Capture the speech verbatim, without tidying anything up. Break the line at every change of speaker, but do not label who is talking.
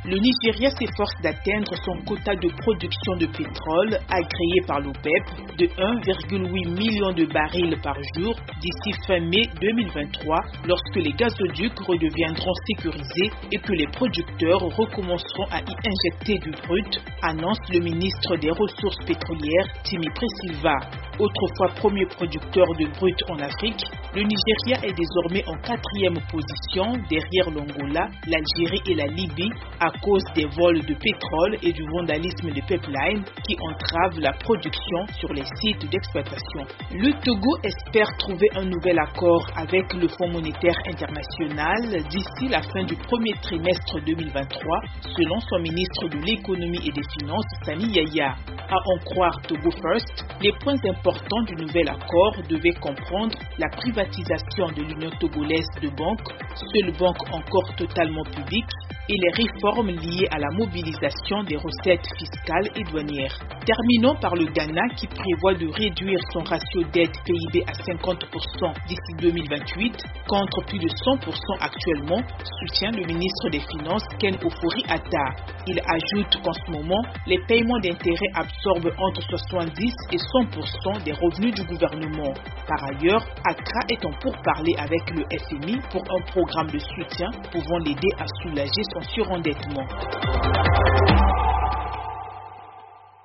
Le Nigeria s'efforce d'atteindre son quota de production de pétrole agréé par l'OPEP de un virgule huit million de barils par jour d'ici fin mai deux mille vingt-trois, lorsque les gazoducs redeviendront sécurisés et que les producteurs recommenceront à y injecter du brut, annonce le ministre des Ressources pétrolières Timi Presilva. Autrefois premier producteur de brut en Afrique, le Nigeria est désormais en quatrième position derrière l'Angola, l'Algérie et la Libye à cause des vols de pétrole et du vandalisme des pipelines qui entravent la production sur les sites d'exploitation. Le Togo espère trouver un nouvel accord avec le Fonds monétaire international d'ici la fin du premier trimestre deux mille vingt-trois, selon son ministre de l'économie et des finances, Sani Yaya. À en croire Togo First, les points importants du nouvel accord devaient comprendre la privatisation de l'Union togolaise de banques, seule banque encore totalement publique, et les réformes liées à la mobilisation des recettes fiscales et douanières. Terminons par le Ghana qui prévoit de réduire son ratio dette P I B à cinquante pour cent d'ici deux mille vingt-huit contre plus de cent pour cent actuellement, soutient le ministre des Finances Ken Ofori-Atta. Il ajoute qu'en ce moment, les paiements d'intérêts absorbent entre soixante-dix et cent pour cent des revenus du gouvernement. Par ailleurs, Accra est en pourparlers avec le F M I pour un programme de soutien pouvant l'aider à soulager son surendettement.